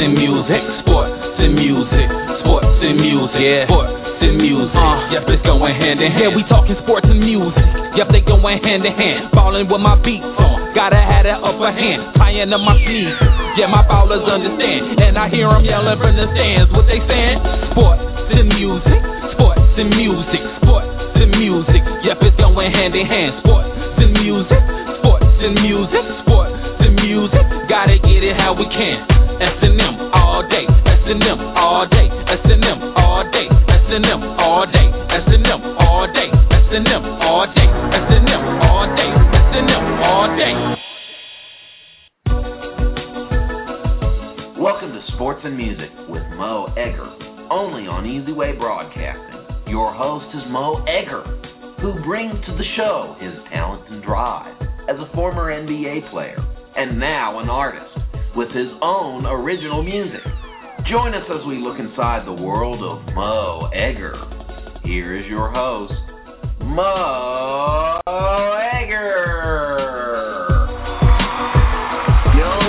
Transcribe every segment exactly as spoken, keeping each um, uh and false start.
and music, sports and music, sports and music, yeah. sports and music. Uh, yep, it's going hand in hand. Yeah, we talking sports and music. Yep, they going hand in hand. Ballin' with my beats on, gotta have that upper hand. Tying up my sleeves, yeah, my ballers understand. And I hear them yelling from the stands. What they saying? Sports and music, sports and music, sports and music. Yep, it's going hand in hand. Sports and music, sports and music, sports and music. Gotta get it how we can. S and M all day, S and M all day, S and M all day, S and M all day, S and M all day, S and M all day, S and M all day, S and M all day. Welcome to Sports and Music with Mo Egger, only on Easy Way Broadcasting. Your host is Mo Egger, who brings to the show his talent and drive as a former N B A player and now an artist with his own original music. Join us as we look inside the world of Mo Egger. Here is your host, Mo Egger. Yo.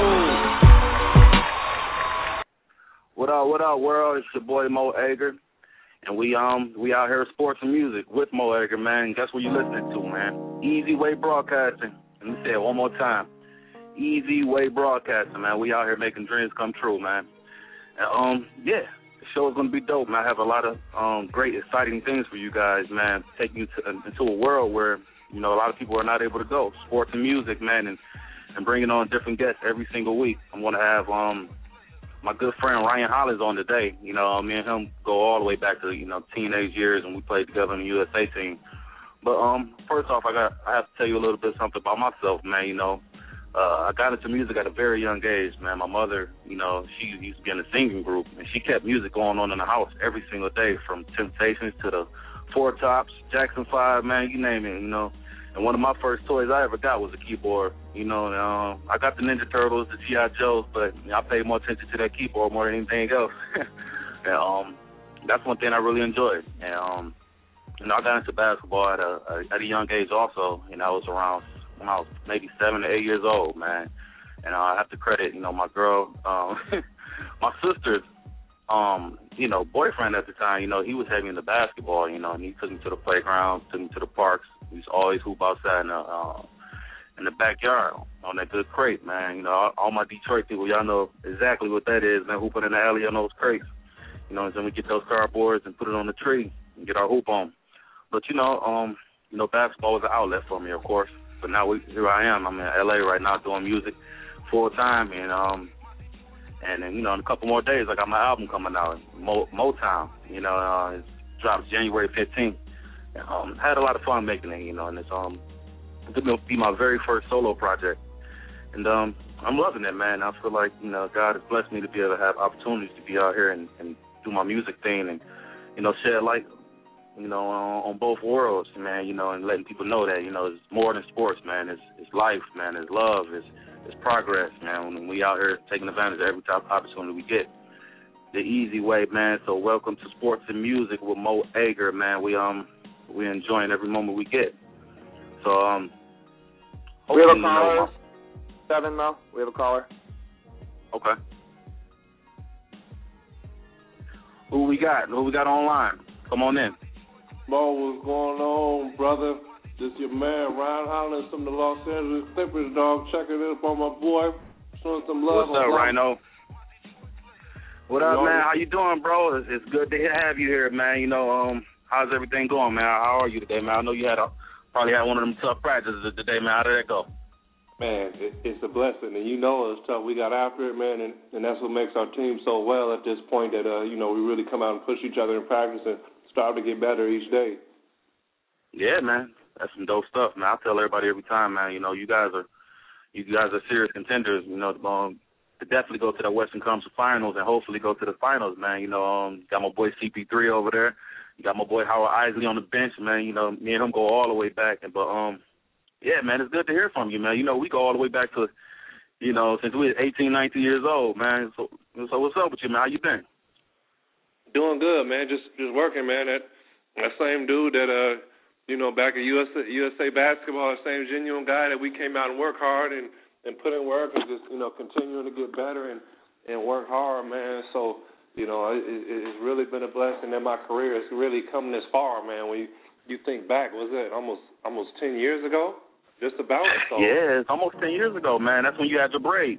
What up, what up, world? It's your boy, Mo Egger. And we um we out here at Sports and Music with Mo Egger, man. Guess what you listening to, man? Easy Way Broadcasting. Let me say it one more time. Easy Way Broadcasting, man. We out here making dreams come true, man. And, um, yeah, the show is going to be dope, man. I have a lot of um, great, exciting things for you guys, man. Taking you to, into a world where, you know, a lot of people are not able to go. Sports and music, man, and, and bringing on different guests every single week. I'm going to have um, my good friend Ryan Hollins on today. You know, me and him go all the way back to, you know, teenage years, and we played together in the U S A team. But um, first off, I got I have to tell you a little bit something about myself, man. You know, Uh, I got into music at a very young age, man. My mother, you know, she used to be in a singing group, and she kept music going on in the house every single day, from Temptations to the Four Tops, Jackson five, man, you name it, you know. And one of my first toys I ever got was a keyboard, you know. And, um, I got the Ninja Turtles, the G I. Joes, but you know, I paid more attention to that keyboard more than anything else. and um, that's one thing I really enjoyed. And, um, you know, I got into basketball at a, a, at a young age also, and I was around when I was maybe seven to eight years old, man. And uh, I have to credit, you know, my girl, um, my sister's, um, you know, boyfriend at the time, you know, he was heavy into basketball, you know, and he took me to the playground, took me to the parks. We used to always hoop outside in the, uh, in the backyard on that good crate, man. You know, all, all my Detroit people, y'all know exactly what that is, man, hooping in the alley on those crates. You know, and then we get those cardboards and put it on the tree and get our hoop on. But, you know, um, you know, basketball was an outlet for me, of course. But now we, here I am. I'm in L A right now doing music full time, and um, and then, you know, in a couple more days I got my album coming out, Mo, Motown. You know, uh, it drops January fifteenth. And, um, I had a lot of fun making it, you know, and it's um, it's gonna be my very first solo project, and um, I'm loving it, man. I feel like, you know, God has blessed me to be able to have opportunities to be out here and, and do my music thing, and, you know, shed light, you know, on, on both worlds, man, you know, and letting people know that, you know, it's more than sports, man. It's, it's life, man. It's love. It's, it's progress, man. When we out here taking advantage of every type of opportunity we get. The easy way, man. So welcome to Sports and Music with Mo Egger, man. We um we enjoying every moment we get. So um. We have a you know, caller. Seven, Mo. We have a caller. Okay. Who we got? Who we got online? Come on in. Mo, what's going on, brother? This your man, Ryan Hollins from the Los Angeles Clippers, dog. Checking in upon my boy. Showing some love. What's up, Rhino? What up, man? How you doing, bro? It's, it's good to have you here, man. You know, um, how's everything going, man? How are you today, man? I know you had a, probably had one of them tough practices today, man. How did that go? Man, it, it's a blessing, and you know it's tough. We got after it, man, and, and that's what makes our team so well at this point that, uh, you know, we really come out and push each other in practice and strive to get better each day. Yeah, man. That's some dope stuff, man. I tell everybody every time, man, you know, you guys are you guys are serious contenders, you know, um, to definitely go to the Western Conference Finals and hopefully go to the finals, man. You know, um, got my boy C P three over there. You got my boy Howard Isley on the bench, man. You know, me and him go all the way back. And But, um, yeah, man, it's good to hear from you, man. You know, we go all the way back to, you know, since we were eighteen, nineteen years old, man. So, so what's up with you, man? How you been? Doing good, man. Just just working, man. That, that same dude that, uh, you know, back at U S A, U S A basketball, the same genuine guy that we came out and worked hard and, and put in work and just, you know, continuing to get better. And, and worked hard, man. So, you know, it, it, it's really been a blessing in my career. It's really come this far, man. When you, you think back, was it almost almost ten years ago? Just about. So. Yeah, it's almost ten years ago, man. That's when you had the braids.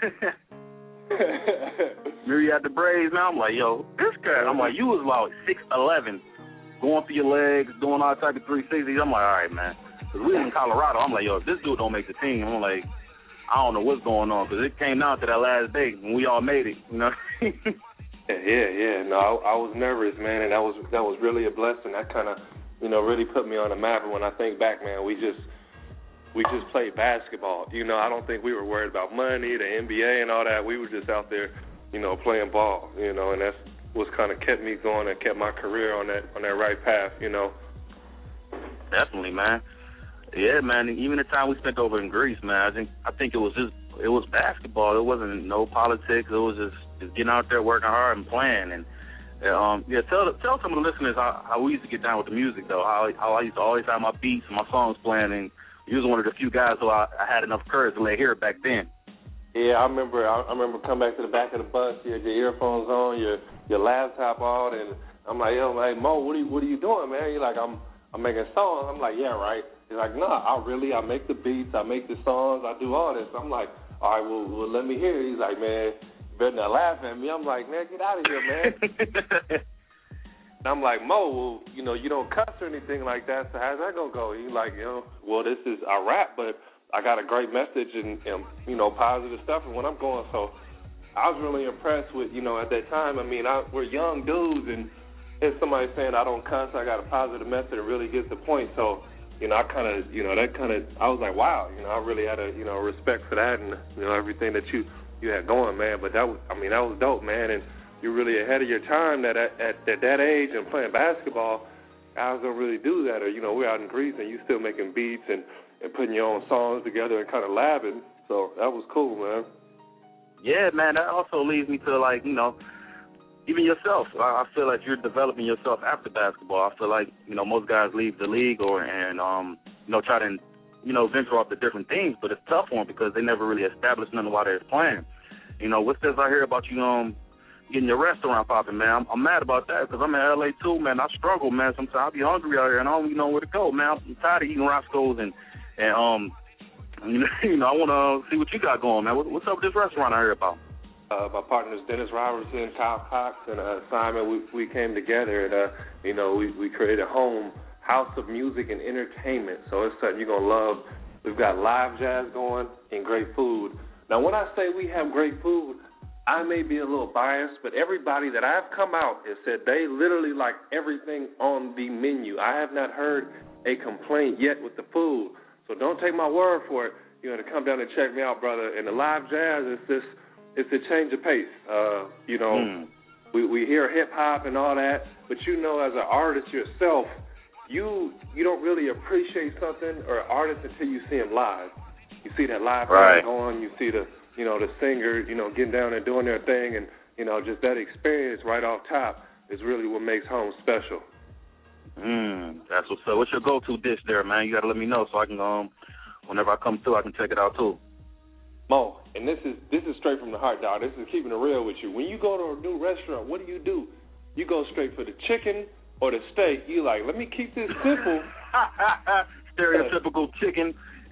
Remember you had the braids, man? I'm like, yo, this guy. I'm like, you was about six eleven, going for your legs, doing all type of three sixties. I'm like, all right, man. Because we was in Colorado. I'm like, yo, if this dude don't make the team, I'm like, I don't know what's going on. Because it came down to that last day when we all made it, you know? yeah, yeah, yeah. No, I, I was nervous, man, and that was that was really a blessing. That kind of, you know, really put me on the map. And when I think back, man, we just we just played basketball. You know, I don't think we were worried about money, the N B A and all that. We were just out there, you know, playing ball, you know, and that's what's kind of kept me going and kept my career on that on that right path, you know. Definitely, man. Yeah, man. Even the time we spent over in Greece, man, I think I think it was just it was basketball. It wasn't no politics. It was just, just getting out there working hard and playing. And um, yeah, tell tell some of the listeners how, how we used to get down with the music, though. How how I used to always have my beats and my songs playing, and you was one of the few guys who I, I had enough courage to let hear it back then. Yeah, I remember. I, I remember coming back to the back of the bus. You had your earphones on, your your laptop on, and I'm like, yo, like Mo, what are you what are you doing, man? You're like, I'm I'm making songs. I'm like, yeah, right. He's like, no, nah, I really, I make the beats, I make the songs, I do all this. I'm like, all right, well, well let me hear it. He's like, man, you better not laugh at me. I'm like, man, get out of here, man. And I'm like, Mo, well, you know, you don't cuss or anything like that, so how's that going to go? He's like, you know, well, this is, I rap, but I got a great message and, and, you know, positive stuff and when I'm going. So I was really impressed with, you know, at that time, I mean, I, we're young dudes, and if somebody saying I don't cuss, I got a positive message, it really gets the point. So, you know, I kind of, you know, that kind of, I was like, wow, you know, I really had a, you know, respect for that and, you know, everything that you, you had going, man. But that was, I mean, that was dope, man. And you're really ahead of your time that at, at, at that age and playing basketball, guys don't really do that. Or, you know, we're out in Greece and you still making beats and, and putting your own songs together and kind of labbing. So that was cool, man. Yeah, man, that also leads me to, like, you know, even yourself. I feel like you're developing yourself after basketball. I feel like, you know, most guys leave the league or and, um, you know, try to, you know, venture off to different things, but it's tough for them because they never really established nothing while they're playing. You know, what's this I hear about you um, getting your restaurant popping, man? I'm, I'm mad about that because I'm in L A too, man. I struggle, man. Sometimes I be hungry out here and I don't even know where to go, man. I'm tired of eating Roscoe's and, and um, you know, you know I want to see what you got going, man. What, what's up with this restaurant I hear about? Uh, my partners Dennis Robertson, Kyle Cox, and uh, Simon, we, we came together and, uh, you know, we, we created a home, house of music and entertainment. So it's something you're going to love. We've got live jazz going and great food. Now, when I say we have great food, I may be a little biased, but everybody that I've come out has said they literally like everything on the menu. I have not heard a complaint yet with the food. So don't take my word for it. You're going to come down and check me out, brother. And the live jazz is just, it's a change of pace. Uh, you know, mm. we, we hear hip-hop and all that, but you know as an artist yourself, you you don't really appreciate something or an artist until you see him live. You see that live right. going, you see the, you know, the singer, you know, getting down and doing their thing, and, you know, just that experience right off top is really what makes home special. Mm, that's what's up. What's your go-to dish there, man? You got to let me know so I can, um, whenever I come through, I can check it out too. Mo, and this is this is straight from the heart, dog. This is keeping it real with you. When you go to a new restaurant, what do you do? You go straight for the chicken or the steak. You like, let me keep this simple. Stereotypical chicken.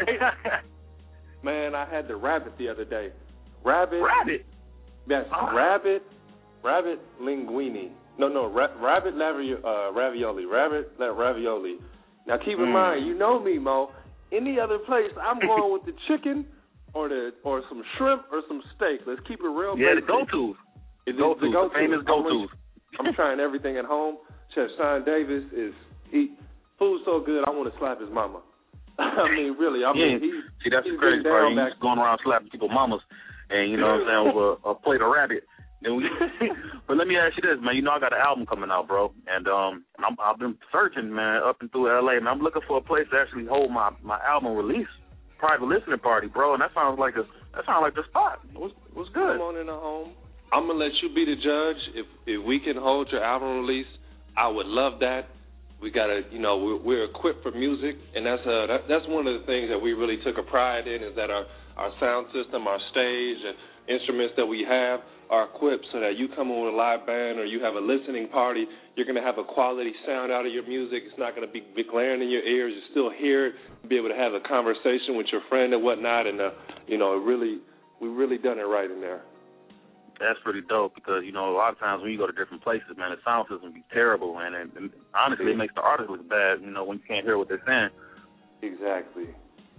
Man, I had the rabbit the other day. Rabbit. Rabbit? Yes, oh. rabbit, rabbit linguine. No, no, ra- rabbit lavi- uh, ravioli. Rabbit la- ravioli. Now, keep in mm. mind, you know me, Mo. Any other place, I'm going with the chicken or the or some shrimp or some steak. Let's keep it real. Yeah, basic. the go-tos. The go-tos, the, go-tos. the famous go-tos. I'm trying everything at home. Chef Sean Davis is he food's so good. I want to slap his mama. I mean, really. I mean, yeah. he, see that's he's the crazy part. He's back. going around slapping people's mamas, and you know what I'm saying, over a, a plate of rabbit. Then we, but let me ask you this, man. You know I got an album coming out, bro, and um, I'm, I've been searching, man, up and through L A, man. I'm looking for a place to actually hold my, my album release, private listening party, bro. And that sounds like a that sounds like the spot. It was it was good. Come on in the home. I'm gonna let you be the judge. If if we can hold your album release, I would love that. we got to, you know, we're, we're equipped for music, and that's uh, that, that's one of the things that we really took a pride in, is that our, our sound system, our stage, and instruments that we have are equipped so that you come in with a live band or you have a listening party, you're going to have a quality sound out of your music. It's not going to be, be glaring in your ears. You still hear it, be able to have a conversation with your friend and whatnot, and, uh, you know, it really, we really done it right in there. That's pretty dope because, you know, a lot of times when you go to different places, man, the sound system be terrible, man, and, and honestly it makes the artist look bad, you know, when you can't hear what they're saying. Exactly.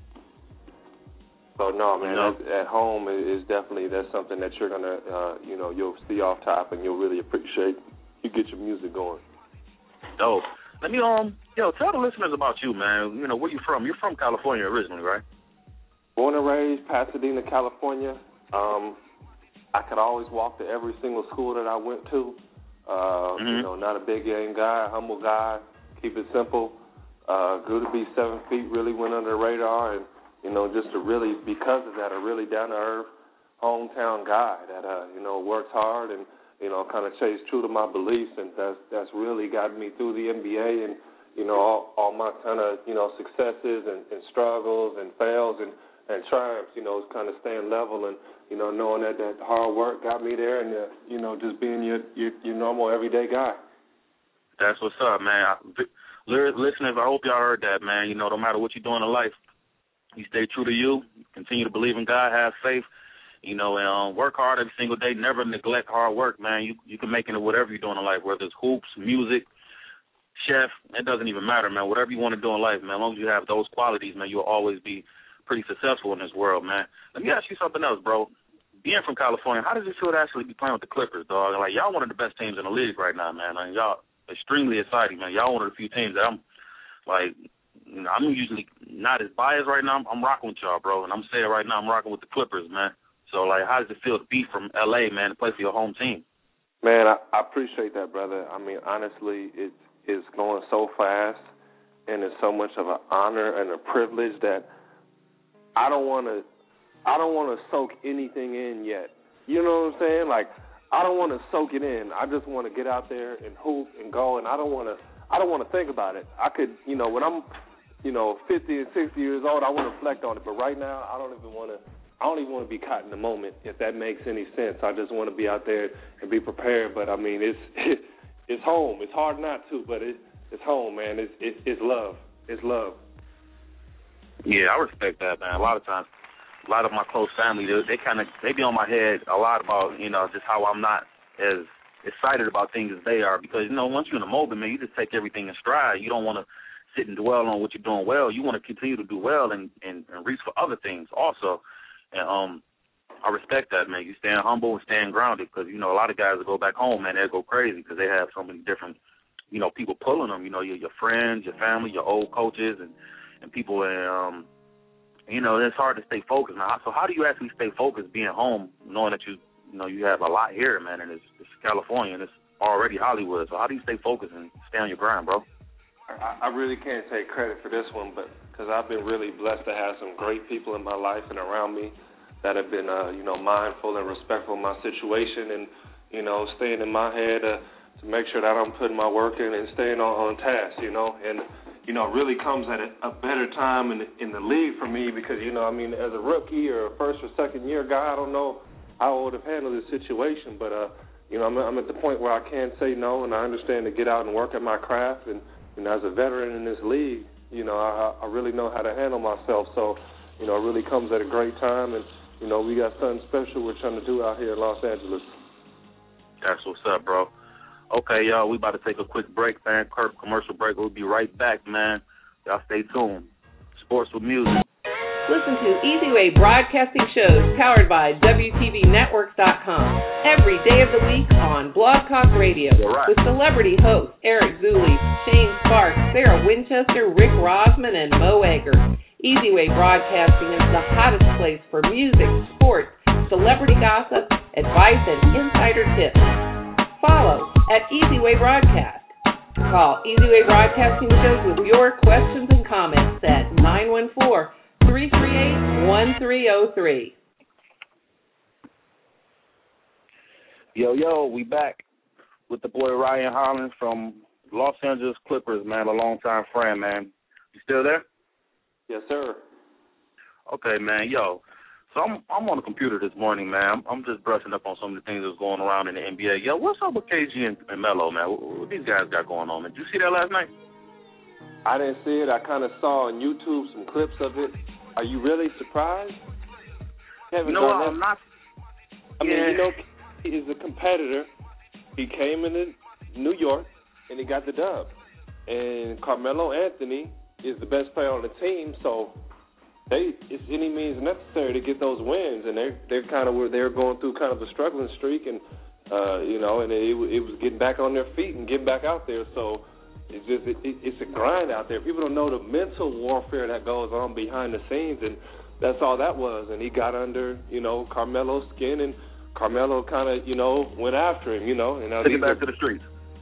So, no, man, you know? at home is definitely, that's something that you're going to, uh, you know, you'll see off top and you'll really appreciate. You get your music going. Dope. Let me, um, yo, tell the listeners about you, man. You know, where you from? You're from California originally, right? Born and raised, Pasadena, California. Um, I could always walk to every single school that I went to. Uh, mm-hmm. You know, not a big game guy, humble guy, keep it simple. Uh, good to be seven feet, really went under the radar, and, you know, just to really, because of that, a really down-to-earth hometown guy that, uh, you know, works hard and, you know, kind of stays true to my beliefs, and that's, that's really gotten me through the N B A and, you know, all, all my kind of, you know, successes and, and struggles and fails and, and triumphs, you know, kind of staying level and, you know, knowing that that hard work got me there and, uh, you know, just being your, your your normal everyday guy. That's what's up, man. Listeners, I hope y'all heard that, man. You know, no matter what you're doing in life, you stay true to you, continue to believe in God, have faith, you know, and um, work hard every single day. Never neglect hard work, man. You you can make it in whatever you're doing in life, whether it's hoops, music, chef, it doesn't even matter, man. Whatever you want to do in life, man, as long as you have those qualities, man, you'll always be pretty successful in this world, man. Let me ask you something else, bro. Being from California, how does it feel to actually be playing with the Clippers, dog? Like, y'all one of the best teams in the league right now, man. Like, y'all extremely exciting, man. Y'all one of the few teams that I'm, like, you know, I'm usually not as biased right now. I'm, I'm rocking with y'all, bro. And I'm saying right now I'm rocking with the Clippers, man. So, like, how does it feel to be from L A, man, to play for your home team? Man, I, I appreciate that, brother. I mean, honestly, it's, it's going so fast, and it's so much of an honor and a privilege that I don't want to I don't want to soak anything in yet. You know what I'm saying? Like, I don't want to soak it in. I just want to get out there and hoop and go, and I don't want to I don't want to think about it. I could, you know, when I'm, you know, fifty and sixty years old, I want to reflect on it. But right now, I don't even want to I don't even want to be caught in the moment, if that makes any sense. I just want to be out there and be prepared. But, I mean, it's it, it's home. It's hard not to, but it, it's home, man. It's, it, it's love. It's love. Yeah, I respect that, man. A lot of times, a lot of my close family, they, they kind of, they be on my head a lot about, you know, just how I'm not as excited about things as they are because, you know, once you're in a moment, man, you just take everything in stride. You don't want to sit and dwell on what you're doing well. You want to continue to do well and, and, and reach for other things also. And um, I respect that, man. You staying humble and staying grounded because, you know, a lot of guys that go back home, man, they go crazy because they have so many different, you know, people pulling them, you know, your, your friends, your family, your old coaches, and and people, um, you know, it's hard to stay focused. Now, so how do you actually stay focused being home, knowing that you, you know, you have a lot here, man, and it's, it's California and it's already Hollywood. So how do you stay focused and stay on your grind, bro? I, I really can't take credit for this one, but because I've been really blessed to have some great people in my life and around me that have been, uh, you know, mindful and respectful of my situation and, you know, staying in my head uh, to make sure that I'm putting my work in and staying on, on task, you know, and you know, it really comes at a, a better time in the, in the league for me because, you know, I mean, as a rookie or a first or second year guy, I don't know how I would have handled this situation. But, uh, you know, I'm, I'm at the point where I can say no, and I understand to get out and work at my craft. And, you know, as a veteran in this league, you know, I, I really know how to handle myself. So, you know, it really comes at a great time. And, you know, we got something special we're trying to do out here in Los Angeles. That's what's up, bro. Okay, y'all, we about to take a quick break, man. Curb commercial break. We'll be right back, man. Y'all stay tuned. Sports with music. Listen to Easy Way Broadcasting shows powered by W T V Networks dot com every day of the week on Blog Talk Radio right. With celebrity hosts Eric Zuley, Shane Sparks, Sarah Winchester, Rick Rosman, and Mo Egger. Easy Way Broadcasting is the hottest place for music, sports, celebrity gossip, advice, and insider tips. Follow at Easy Way Broadcast. Call Easy Way Broadcasting shows with your questions and comments at nine one four, three three eight, one three zero three. Yo, yo, we back with the boy Ryan Hollins from Los Angeles Clippers, man, a longtime friend, man. You still there? Yes, sir. Okay, man. Yo, so I'm I'm on the computer this morning, man. I'm, I'm just brushing up on some of the things that's going around in the N B A. Yo, what's up with K G and, and Melo, man? What, what these guys got going on, man? Did you see that last night? I didn't see it. I kind of saw on YouTube some clips of it. Are you really surprised? You know what? I'm not. I mean, yeah. you know, he is a competitor. He came into New York, and he got the dub. And Carmelo Anthony is the best player on the team, so they it's any means necessary to get those wins. And they're they're kind of they're going through kind of a struggling streak, and uh, you know, and it, it was getting back on their feet and getting back out there. So it's just it, it's a grind out there. People don't know the mental warfare that goes on behind the scenes, and that's all that was. And he got under, you know, Carmelo's skin, and Carmelo kind of, you know, went after him, you know. And Take it back are, to the streets.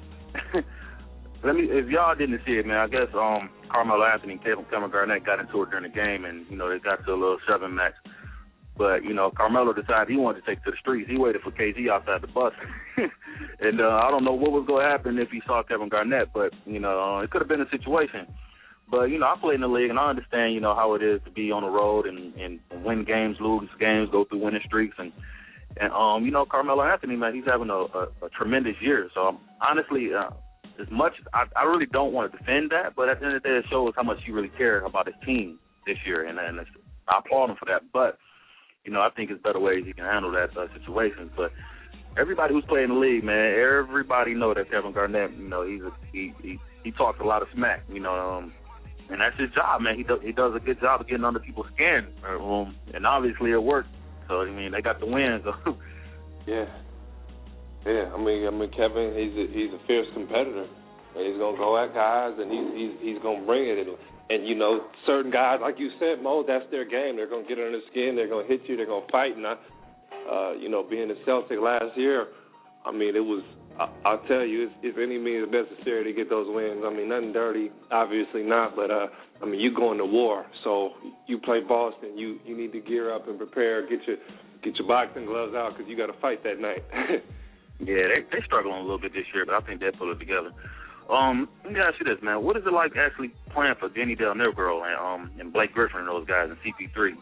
Let me, if y'all didn't see it, man, I guess um, Carmelo Anthony and Kevin, Kevin Garnett got into it during the game, and, you know, they got to a little seven match. But, you know, Carmelo decided he wanted to take it to the streets. He waited for K G outside the bus. and uh, I don't know what was going to happen if he saw Kevin Garnett, but, you know, uh, it could have been a situation. But, you know, I play in the league, and I understand, you know, how it is to be on the road and, and win games, lose games, go through winning streaks. And, and um, you know, Carmelo Anthony, man, he's having a, a, a tremendous year. So, um, honestly, uh, as much I, I really don't want to defend that, but at the end of the day, it shows how much he really cares about his team this year, and, and I applaud him for that. But, you know, I think there's better ways he can handle that uh, situation. But everybody who's playing the league, man, everybody know that Kevin Garnett, you know, he's a, he, he he talks a lot of smack, you know, um, and that's his job, man. He do, he does a good job of getting under people's skin, um, and obviously it worked. So I mean, they got the win. So. Yeah. Yeah, I mean, I mean, Kevin, he's a, he's a fierce competitor. He's gonna go at guys, and he's he's, he's gonna bring it. And, and you know, certain guys, like you said, Mo, that's their game. They're gonna get under the skin. They're gonna hit you. They're gonna fight. And I, uh, you know, being a Celtic last year, I mean, it was. I, I'll tell you, it's, if any means necessary to get those wins. I mean, nothing dirty, obviously not, but uh, I mean, you going to war. So you play Boston. You you need to gear up and prepare. Get your get your boxing gloves out because you got to fight that night. Yeah, they they struggling a little bit this year, but I think they'll pull it together. Um, let me ask you this, man. What is it like actually playing for Denny Del Negro and um and Blake Griffin and those guys and C P three?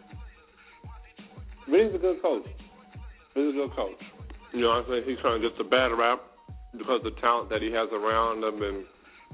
Vinny's a good coach. He's a good coach. You know what I'm saying? He's trying to get the bad rap because of the talent that he has around him, and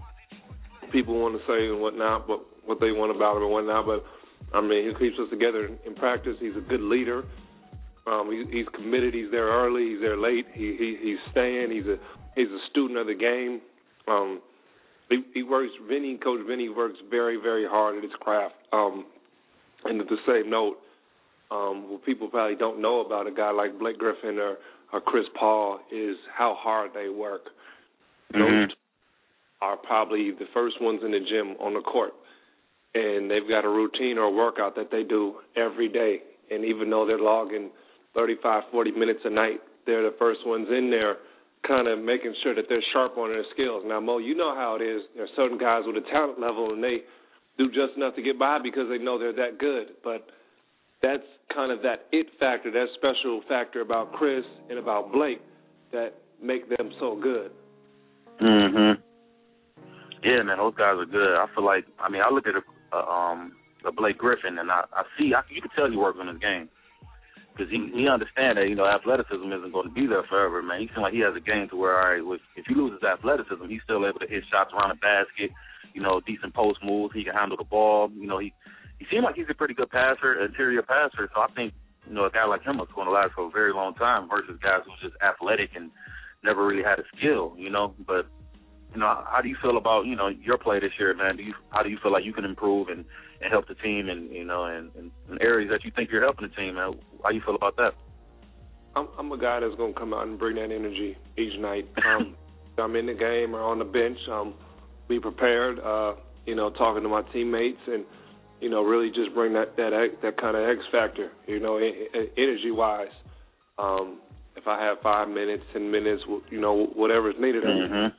people want to say and whatnot, but what they want about him and whatnot. But I mean, he keeps us together in, in practice. He's a good leader. Um, he, he's committed. He's there early. He's there late. He, he he's staying. He's a he's a student of the game. Um, he, he works. Vinny, Coach Vinny, works very very hard at his craft. Um, and at the same note, um, what people probably don't know about a guy like Blake Griffin or, or Chris Paul is how hard they work. Mm-hmm. Those are probably the first ones in the gym on the court, and they've got a routine or a workout that they do every day. And even though they're logging thirty-five, forty minutes a night, they're the first ones in there kind of making sure that they're sharp on their skills. Now, Mo, you know how it is. There are certain guys with a talent level, and they do just enough to get by because they know they're that good. But that's kind of that it factor, that special factor about Chris and about Blake that make them so good. Mm-hmm. Yeah, man, those guys are good. I feel like, I mean, I look at a, a, um, a Blake Griffin, and I, I see, I, you can tell he works on his game. Because he, he understands that, you know, athleticism isn't going to be there forever, man. He seems like he has a game to where, all right, if he loses athleticism, he's still able to hit shots around the basket, you know, decent post moves. He can handle the ball. You know, he, he seems like he's a pretty good passer, interior passer. So I think, you know, a guy like him is going to last for a very long time versus guys who's just athletic and never really had a skill, you know. But, you know, how do you feel about, you know, your play this year, man? Do you How do you feel like you can improve and, and help the team and, you know, and, and, and areas that you think you're helping the team, man? How do you feel about that? I'm, I'm a guy that's going to come out and bring that energy each night. Um, I'm in the game or on the bench. Um, be prepared, uh, you know, talking to my teammates and, you know, really just bring that that, that kind of X factor, you know, energy-wise. Um, if I have five minutes, ten minutes, you know, whatever is needed. Mm-hmm.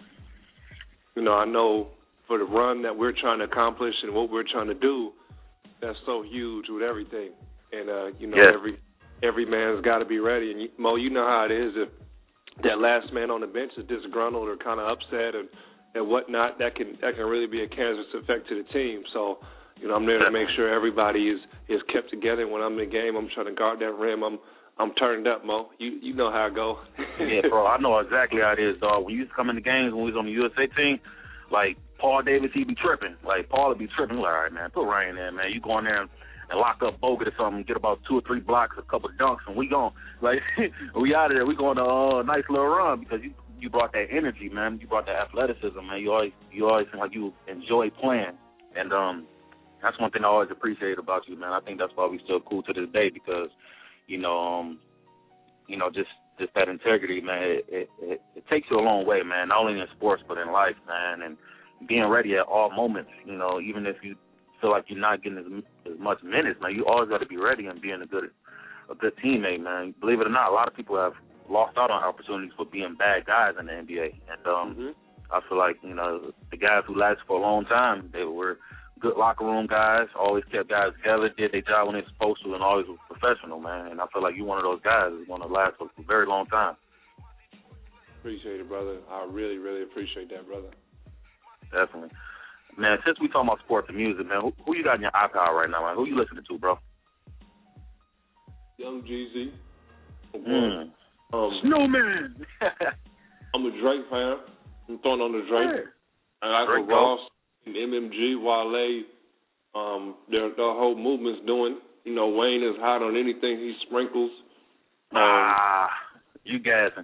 You know, I know for the run that we're trying to accomplish and what we're trying to do, that's so huge with everything. And, uh, you know, yeah. every every man's got to be ready. And, you, Mo, you know how it is. If that last man on the bench is disgruntled or kind of upset and, and whatnot, that can that can really be a cancerous effect to the team. So, you know, I'm there to make sure everybody is, is kept together. When I'm in the game, I'm trying to guard that rim. I'm I'm turned up, Mo. You you know how I go. Yeah, bro, I know exactly how it is, dog. When you used to come in the games when we was on the U S A team, like Paul Davis, he be tripping. Like Paul would be tripping. Like, all right, man, put Ryan in, man. You go in there and, and lock up Bogut or something, get about two or three blocks, a couple of dunks, and we gone. Like we out of there. We going to a uh, nice little run because you. You brought that energy, man. You brought that athleticism, man. You always, you always seem like you enjoy playing, and um, that's one thing I always appreciate about you, man. I think that's why we still cool to this day because, you know, um, you know, just just that integrity, man. It, it, it, it takes you a long way, man. Not only in sports but in life, man. And being ready at all moments, you know, even if you feel like you're not getting as, as much minutes, man. You always got to be ready and being a good a good teammate, man. Believe it or not, a lot of people have lost out on opportunities for being bad guys in the N B A. And um, mm-hmm. I feel like, you know, the guys who lasted for a long time, they were good locker room guys, always kept guys together, did their job when they were supposed to, and always was professional, man. And I feel like you're one of those guys who's going to last for a very long time. Appreciate it, brother. I really, really appreciate that, brother. Definitely. Man, since we talking about sports and music, man, who, who you got in your iPod right now, man? Who you listening to, bro? Young Jeezy. Mm. Um, Snowman. I'm a Drake fan. I'm throwing on the Drake. Hey. I like what Ross and M M G, Wale, um, their, their whole movement's doing. You know, Wayne is hot on anything he sprinkles. Um, ah, you gassing.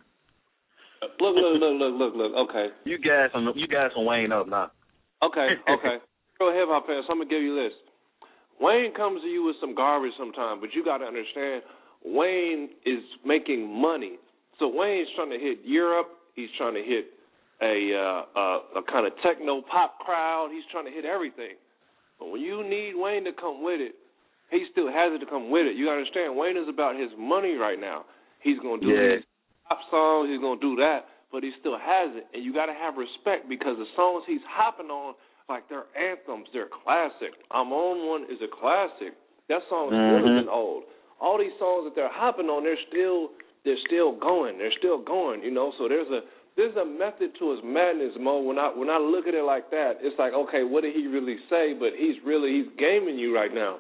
Look, look, look, look, look, look. Okay. You gassing, you gassing Wayne up now. Okay, okay. Go ahead, my fans. I'm gonna give you this. Wayne comes to you with some garbage sometimes, but you got to understand. Wayne is making money. So Wayne's trying to hit Europe. He's trying to hit a, uh, a, a kind of techno-pop crowd. He's trying to hit everything. But when you need Wayne to come with it, he still has it to come with it. You understand? Wayne is about his money right now. He's going to do yeah. these pop songs. He's going to do that. But he still has it. And you got to have respect because the songs he's hopping on, like they're anthems. They're classic. I'm On One is a classic. That song is mm-hmm. older than old. All these songs that they're hopping on, they're still they're still going. They're still going, you know. So there's a there's a method to his madness, Mo. When I when I look at it like that, it's like, okay, what did he really say? But he's really he's gaming you right now.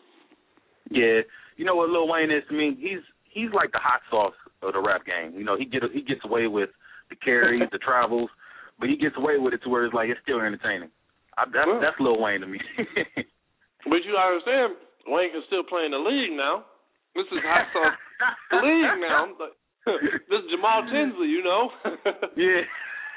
Yeah, you know what Lil Wayne is to me? He's he's like the hot sauce of the rap game. You know, he get he gets away with the carries, the travels, but he gets away with it to where it's like it's still entertaining. I, that's well, that's Lil Wayne to me. But you understand, Wayne can still play in the league now. This is hot sauce league now. This is Jamal Tinsley, you know. Yeah.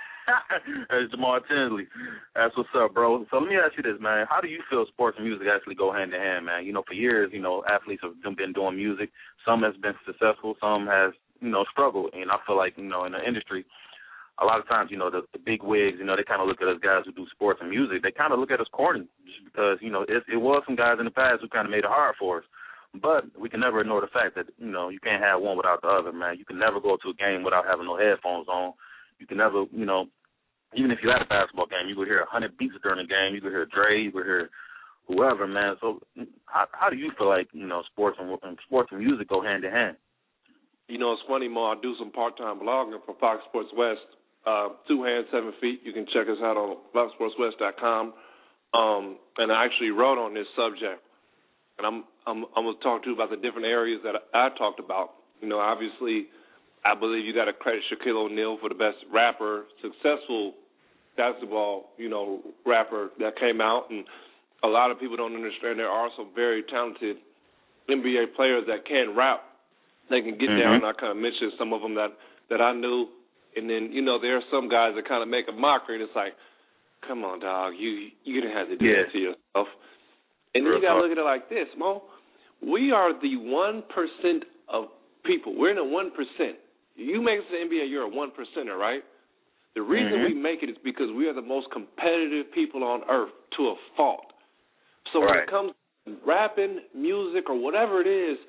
That's Jamal Tinsley. That's what's up, bro. So let me ask you this, man. How do you feel sports and music actually go hand in hand, man? You know, for years, you know, athletes have been doing music. Some has been successful. Some has, you know, struggled. And I feel like, you know, in the industry, a lot of times, you know, the, the big wigs, you know, they kind of look at us guys who do sports and music. They kind of look at us corny just because, you know, it, it was some guys in the past who kind of made it hard for us. But we can never ignore the fact that, you know, you can't have one without the other, man. You can never go to a game without having no headphones on. You can never, you know, even if you're at a basketball game, you could hear a hundred beats during the game. You could hear Dre. You could hear whoever, man. So how, how do you feel like, you know, sports and, and sports and music go hand in hand? You know, it's funny, Mo. I do some part-time blogging for Fox Sports West. Uh, two hands, seven feet. You can check us out on fox sports west dot com. Um, and I actually wrote on this subject. And I'm I'm I'm going to talk to you about the different areas that I, I talked about. You know, obviously, I believe you got to credit Shaquille O'Neal for the best rapper, successful basketball, you know, rapper that came out. And a lot of people don't understand there are some very talented N B A players that can rap. They can get mm-hmm. down. I kind of mentioned some of them that, that I knew. And then, you know, there are some guys that kind of make a mockery. And it's like, come on, dog, you you didn't have to do yeah. that to yourself. And then you got to look at it like this, Mo. We are the one percent of people. We're in the one percent. You make it to the N B A, you're a one percenter, right? The reason mm-hmm. we make it is because we are the most competitive people on earth to a fault. So right. when it comes to rapping, music, or whatever it is,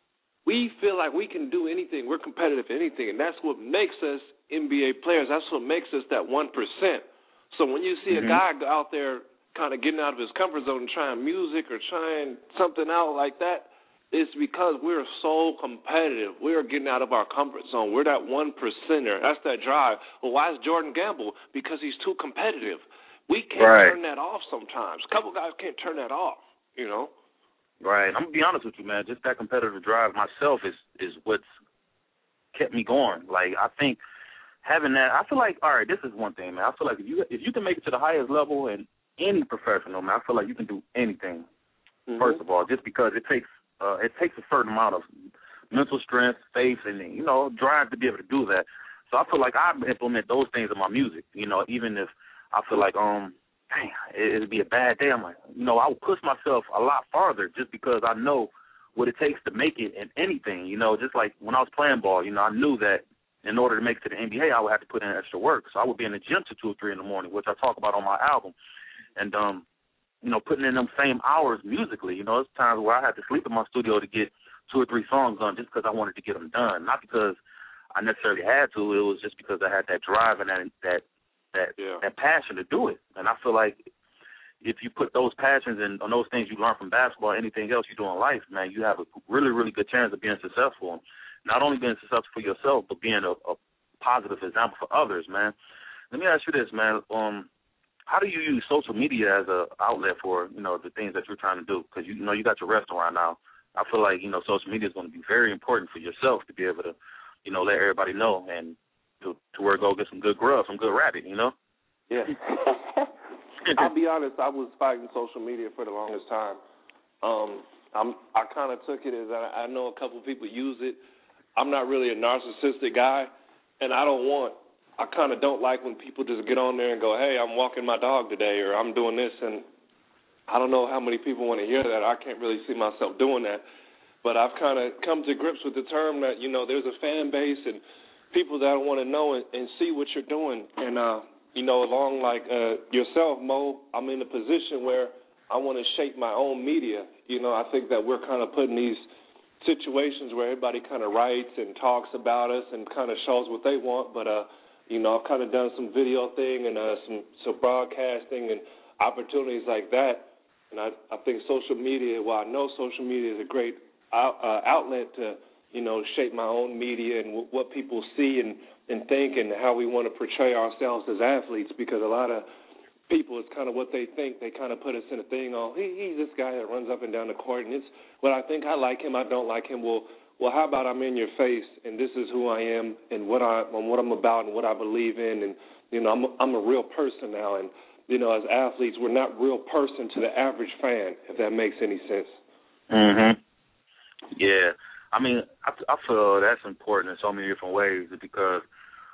we feel like we can do anything. We're competitive in anything, and that's what makes us N B A players. That's what makes us that one percent. So when you see mm-hmm. a guy go out there kind of getting out of his comfort zone and trying music or trying something out like that, it's because we're so competitive. We're getting out of our comfort zone. We're that one percenter. That's that drive. Well, why is Jordan gamble? Because he's too competitive. We can't right. turn that off sometimes. A couple guys can't turn that off, you know? Right. I'm going to be honest with you, man. Just that competitive drive myself is, is what's kept me going. Like, I think having that, I feel like, all right, this is one thing, man. I feel like if you if you can make it to the highest level in any professional, man, I feel like you can do anything, mm-hmm. first of all, just because it takes uh, it takes a certain amount of mental strength, faith, and, you know, drive to be able to do that. So I feel like I implement those things in my music, you know, even if I feel like, um, dang, it, it'd be a bad day. I'm like, you know, I would push myself a lot farther just because I know what it takes to make it in anything, you know, just like when I was playing ball, you know, I knew that in order to make it to the N B A, I would have to put in extra work. So I would be in the gym till two or three in the morning, which I talk about on my album. And, um, you know, putting in them same hours musically, you know, there's times where I had to sleep in my studio to get two or three songs done just because I wanted to get them done, not because I necessarily had to. It was just because I had that drive and that that that, yeah. that passion to do it. And I feel like if you put those passions and on those things you learn from basketball, anything else you do in life, man, you have a really, really good chance of being successful. Not only being successful for yourself, but being a, a positive example for others, man. Let me ask you this, man. Um, how do you use social media as an outlet for, you know, the things that you're trying to do? Because, you, you know, you got your restaurant now. I feel like, you know, social media is going to be very important for yourself to be able to, you know, let everybody know and to, to where go get some good grub, some good rabbit, you know? Yeah. I'll be honest, I was fighting social media for the longest time. Um, I'm, I kind of took it as I, I know a couple people use it. I'm not really a narcissistic guy, and I don't want, I kind of don't like when people just get on there and go, hey, I'm walking my dog today, or I'm doing this, and I don't know how many people want to hear that. I can't really see myself doing that. But I've kind of come to grips with the term that, you know, there's a fan base and people that want to know and, and see what you're doing. And, uh, you know, along like uh, yourself, Mo, I'm in a position where I want to shape my own media. You know, I think that we're kind of putting these situations where everybody kind of writes and talks about us and kind of shows what they want. But, uh, you know, I've kind of done some video thing and uh, some, some broadcasting and opportunities like that. And I, I think social media, while I know social media is a great out, uh, outlet to, you know, shape my own media and w- what people see and, and think and how we want to portray ourselves as athletes, because a lot of people, it's kind of what they think. They kind of put us in a thing on, he, he's this guy that runs up and down the court, and it's what I think I like him, I don't like him. Well, well, how about I'm in your face, and this is who I am and what, I, and what I'm about and what I believe in, and, you know, I'm a, I'm a real person now, and, you know, as athletes, we're not real person to the average fan, if that makes any sense. Mm-hmm. Yeah. I mean, I, I feel that's important in so many different ways because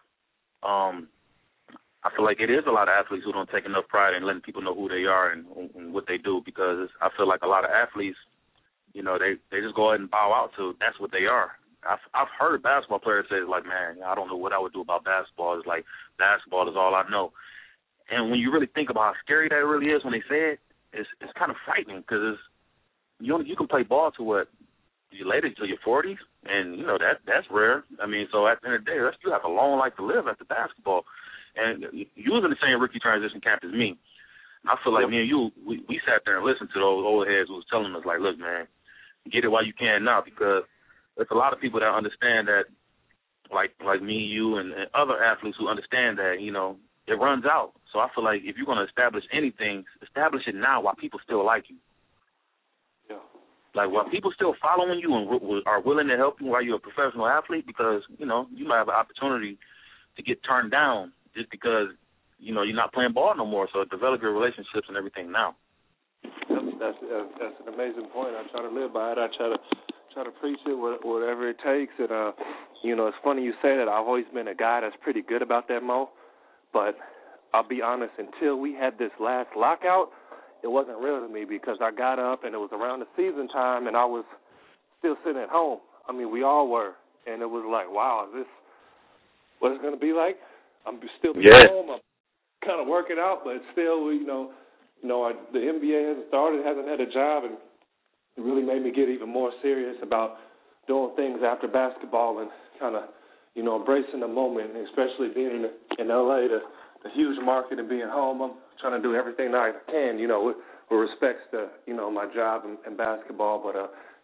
um, I feel like it is a lot of athletes who don't take enough pride in letting people know who they are and, and what they do, because it's, I feel like a lot of athletes, you know, they, they just go ahead and bow out to that's what they are. I've, I've heard basketball players say, like, man, I don't know what I would do about basketball. It's like basketball is all I know. And when you really think about how scary that really is when they say it, it's, it's kind of frightening because it's, you know, you can play ball to what, you later till your forties, and, you know, that that's rare. I mean, so at the end of the day, that's, you have a long life to live after basketball. And you was in the same rookie transition camp as me. And I feel like me and you, we, we sat there and listened to those old heads who was telling us, like, look, man, get it while you can now, because there's a lot of people that understand that, like like me, you, and, and other athletes who understand that, you know, it runs out. So I feel like if you're going to establish anything, establish it now while people still like you. Yeah. Like, while people still following you and w- are willing to help you while you're a professional athlete, because, you know, you might have an opportunity to get turned down just because, you know, you're not playing ball no more. So develop your relationships and everything now. That's, that's, that's an amazing point. I try to live by it. I try to try to preach it, whatever it takes. And, uh, you know, it's funny you say that. I've always been a guy that's pretty good about that, Mo. But I'll be honest, until we had this last lockout, it wasn't real to me because I got up and it was around the season time and I was still sitting at home. I mean, we all were. And it was like, wow, is this what it's going to be like? I'm still yeah. at home. I'm kind of working out, but still, you know, you know, I, the N B A hasn't started, hasn't had a job, and it really made me get even more serious about doing things after basketball and kind of, you know, embracing the moment, especially being in, in L A, the, the huge market, and being home. I'm trying to do everything I can, you know, with, with respects to, you know, my job and, and basketball. But, uh,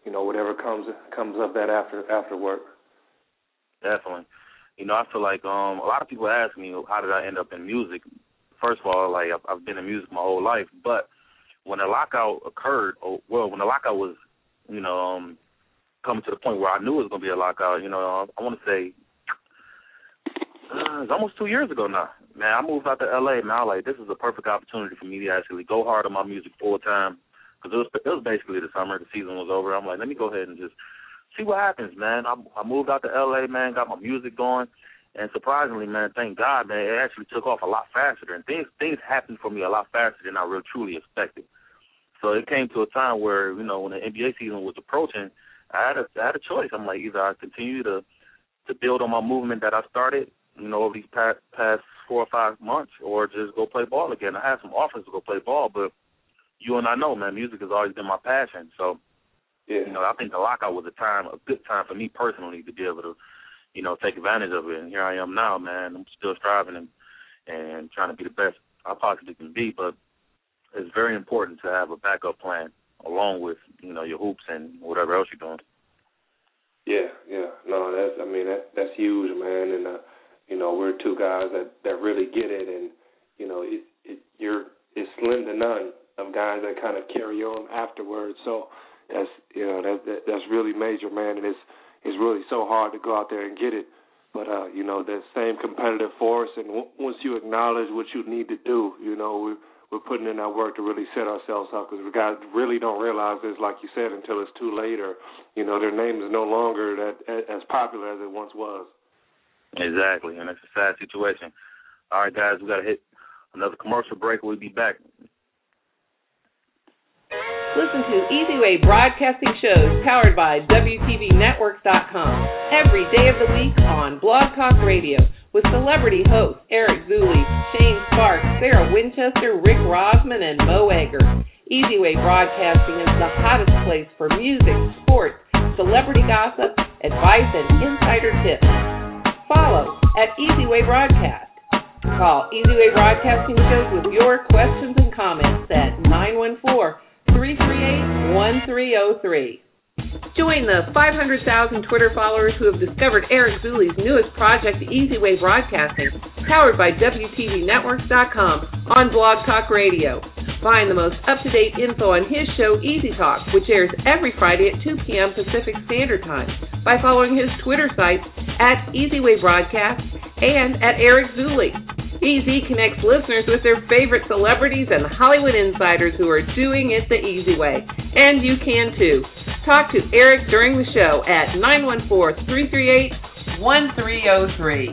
you know, whatever comes comes of that after after work. Definitely. You know, I feel like um, a lot of people ask me, how did I end up in music? First of all, like, I've, I've been in music my whole life, but when the lockout occurred, or, well, when the lockout was, you know, um, coming to the point where I knew it was going to be a lockout, you know, I want to say uh, it's almost two years ago now. Man, I moved out to L A, man. I was like, this is a perfect opportunity for me to actually go hard on my music full time, because it was, it was basically the summer. The season was over. I'm like, let me go ahead and just see what happens, man. I, I moved out to L A, man, got my music going, and surprisingly, man, thank God, man, it actually took off a lot faster, and things things happened for me a lot faster than I really truly expected. So it came to a time where, you know, when the N B A season was approaching, I had a, I had a choice. I'm like, either I continue to, to build on my movement that I started, you know, over these past, past four or five months, or just go play ball again. I had some offers to go play ball, but you and I know, man, music has always been my passion. So, yeah. you know, I think the lockout was a time, a good time for me personally to be able to, you know, take advantage of it. And here I am now, man. I'm still striving and, and trying to be the best I possibly can be, but it's very important to have a backup plan along with, you know, your hoops and whatever else you're doing. Yeah, yeah. No, that's, I mean, that, that's huge, man. And, uh, you know, we're two guys that, that really get it. And, you know, it, it, you're, it's slim to none of guys that kind of carry on afterwards. So that's, you know, that, that that's really major, man. And it's, it's really so hard to go out there and get it. But, uh, you know, that same competitive force, and w- once you acknowledge what you need to do, you know, we're, we're putting in that work to really set ourselves up, because we guys really don't realize this, like you said, until it's too late, or, you know, their name is no longer that as popular as it once was. Exactly, and it's a sad situation. All right, guys, we got to hit another commercial break. We'll be back. Listen to Easy Way Broadcasting shows powered by W T V Networks dot com every day of the week on Blog Talk Radio with celebrity hosts Eric Zuley, Shane Sparks, Sarah Winchester, Rick Rosman, and Mo Egger. Easy Way Broadcasting is the hottest place for music, sports, celebrity gossip, advice, and insider tips. Follow at Easy Way Broadcast. Call Easy Way Broadcasting shows with your questions and comments at nine one four, three three eight, one three zero three. Join the five hundred thousand Twitter followers who have discovered Eric Zuley's newest project, Easy Way Broadcasting, powered by W T V Networks dot com on Blog Talk Radio. Find the most up-to-date info on his show, Easy Talk, which airs every Friday at two p.m. Pacific Standard Time, by following his Twitter sites at Easy Way Broadcast and at Eric Zuley. E Z connects listeners with their favorite celebrities and Hollywood insiders who are doing it the easy way. And you can too. Talk to Eric during the show at nine one four, three three eight, one three zero three.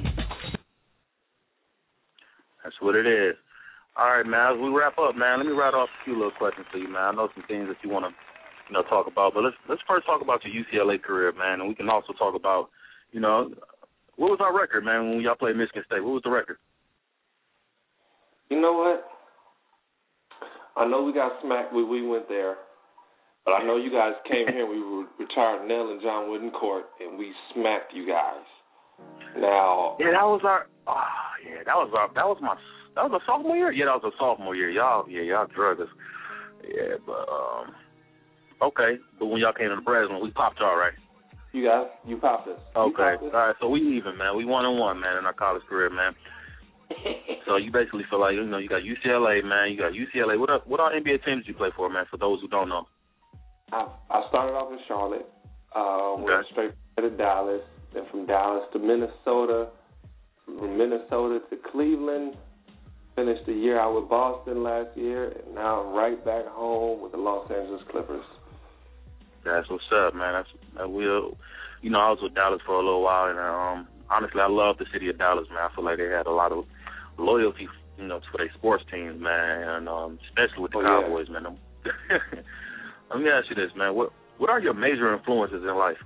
That's what it is. All right, man, as we wrap up, man, let me write off a few little questions for you, man. I know some things that you want to, you know, talk about, but let's let's first talk about your U C L A career, man, and we can also talk about, you know, what was our record, man, when y'all played Michigan State? What was the record? You know what? I know we got smacked when we went there, but I know you guys came here. We retired Nell and John Wooden Court, and we smacked you guys. Now, yeah, that was our. Oh, yeah, that was our. That was my. That was a sophomore year. Yeah, that was a sophomore year. Y'all, yeah, y'all drug us. Yeah, but um, okay. But when y'all came to the Breslin, we popped y'all, right? You guys, you popped us. Okay, popped us. All right. So we even, man. We one and one, man, in our college career, man. So you basically feel like, you know, you got U C L A, man. You got U C L A. What are, what are N B A teams you play for, man? For those who don't know. I, I started off in Charlotte. Uh, okay. Went straight to Dallas. Then from Dallas to Minnesota. From Minnesota to Cleveland. Finished the year out with Boston last year, and now I'm right back home with the Los Angeles Clippers. That's what's up, man. That's that will. You know, I was with Dallas for a little while, and um, honestly, I love the city of Dallas, man. I feel like they had a lot of loyalty, you know, to their sports teams, man, and um, especially with the oh, Cowboys, yeah. man. Let me ask you this, man. What what are your major influences in life?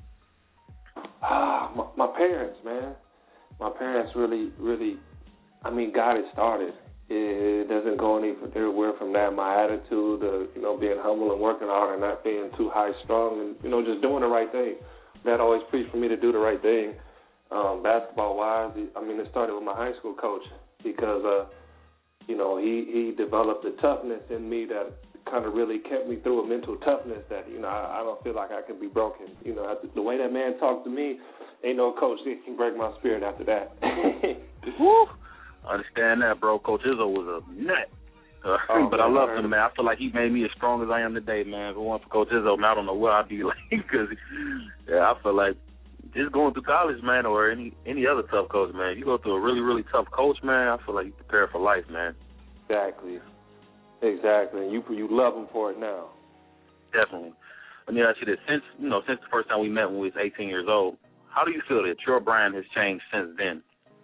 Ah, my, my parents, man. My parents really, really. I mean, got it started. It doesn't go anywhere from that. My attitude of, you know, being humble and working hard and not being too high strung and, you know, just doing the right thing. Dad always preached for me to do the right thing. Um, basketball-wise, I mean, it started with my high school coach because, uh, you know, he, he developed the toughness in me that kind of really kept me through a mental toughness that, you know, I, I don't feel like I can be broken. You know, the way that man talked to me, ain't no coach that can break my spirit after that. Woo! I understand that, bro. Coach Izzo was a nut. Uh, oh, but man, I love him, man. I feel like he made me as strong as I am today, man. If it wasn't for Coach Izzo, man, I don't know what I'd be like. Because, yeah, I feel like just going through college, man, or any any other tough coach, man, if you go through a really, really tough coach, man, I feel like you prepare for life, man. Exactly. Exactly. And you, you love him for it now. Definitely. Let me ask you this. Since, you know, since the first time we met when we was eighteen years old, how do you feel that your brand has changed since then?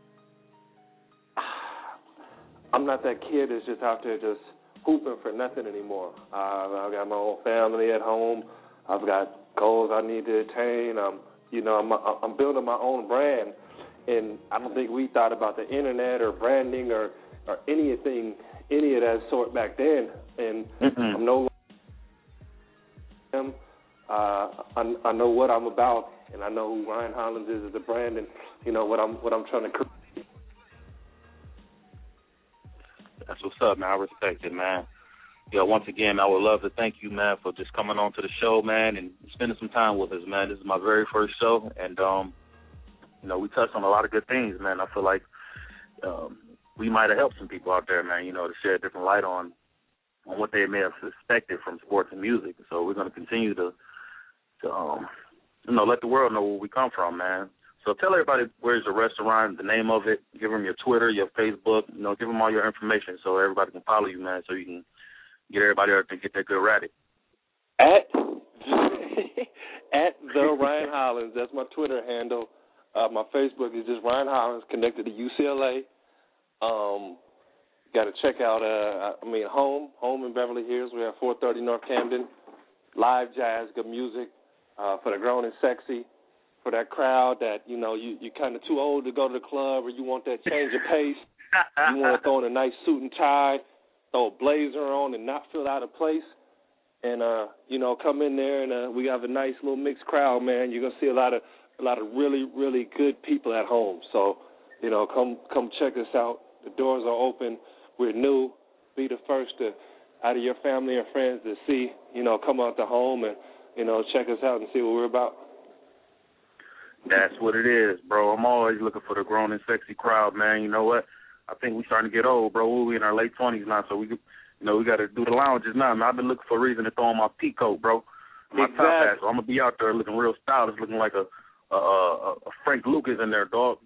I'm not that kid that's just out there just hooping for nothing anymore. Uh, I've got my own family at home. I've got goals I need to attain. Um, you know, I'm, I'm building my own brand, and I don't think we thought about the internet or branding or, or anything, any of that sort back then. And mm-hmm. I'm no longer. Uh, I, I know what I'm about, and I know who Ryan Hollins is as a brand, and you know what I'm what I'm trying to create. That's what's up, man. I respect it, man. Yeah, once again, I would love to thank you, man, for just coming on to the show, man, and spending some time with us, man. This is my very first show, and, um, you know, we touched on a lot of good things, man. I feel like um, we might have helped some people out there, man, you know, to shed a different light on, on what they may have suspected from sports and music. So we're going to continue to, to um, you know, let the world know where we come from, man. So tell everybody where's the restaurant, the name of it. Give them your Twitter, your Facebook. You know, give them all your information so everybody can follow you, man, so you can get everybody out there to get that good Raddick. At at the Ryan Hollins. That's my Twitter handle. Uh, my Facebook is just Ryan Hollins, connected to U C L A. Um, got to check out, uh, I mean, Home, Home in Beverly Hills. We're at four thirty North Camden. Live jazz, good music uh, for the grown and sexy. For that crowd that, you know, you, you're kind of too old to go to the club or you want that change of pace. You want to throw in a nice suit and tie, throw a blazer on and not feel out of place. And, uh, you know, come in there and uh, we have a nice little mixed crowd, man. You're going to see a lot of a lot of really, really good people at home. So, you know, come come check us out. The doors are open. We're new. Be the first to, out of your family and friends to see, you know, come out to Home and, you know, check us out and see what we're about. That's what it is, bro. I'm always looking for the grown and sexy crowd, man. You know what? I think we're starting to get old, bro. We're in our late twenties now, so we, you know, we got to do the lounges now. Man, I've been looking for a reason to throw on my peacoat, bro. My exactly. top hat. So I'm gonna be out there looking real stylish, looking like a a, a, a Frank Lucas in there, dog.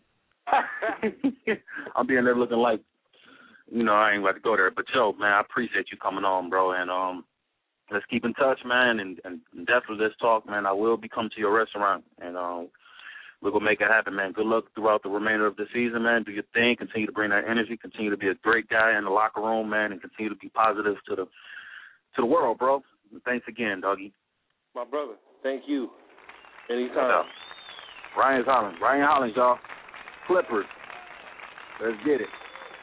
I'll be in there looking like, you know, I ain't about to go there, but yo, man, I appreciate you coming on, bro, and um. let's keep in touch, man, and, and definitely let's talk, man. I will be coming to your restaurant, and um. we're going to make it happen, man. Good luck throughout the remainder of the season, man. Do your thing. Continue to bring that energy. Continue to be a great guy in the locker room, man, and continue to be positive to the to the world, bro. Thanks again, doggy. My brother, thank you. Anytime. Ryan Hollins. Ryan Hollins, y'all. Clippers. Let's get it.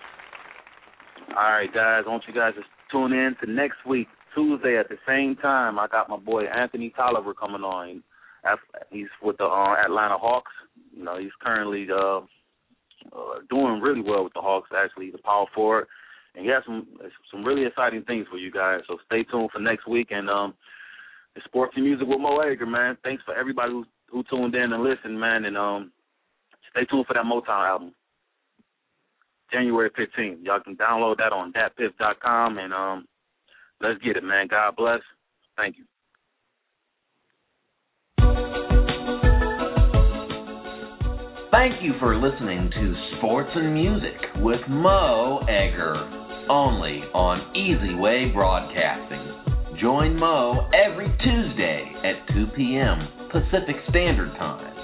All right, guys. I want you guys to tune in to next week, Tuesday at the same time. I got my boy Anthony Tolliver coming on. He's with the uh, Atlanta Hawks. You know, he's currently uh, uh, doing really well with the Hawks, actually. He's a power forward. And he has some some really exciting things for you guys. So stay tuned for next week. And um, it's Sports and Music with Mo Egger, man. Thanks for everybody who, who tuned in and listened, man. And um, stay tuned for that Motown album, January fifteenth. Y'all can download that on dat piff dot com. And um, let's get it, man. God bless. Thank you. Thank you for listening to Sports and Music with Mo Egger, only on Easy Way Broadcasting. Join Mo every Tuesday at two p.m. Pacific Standard Time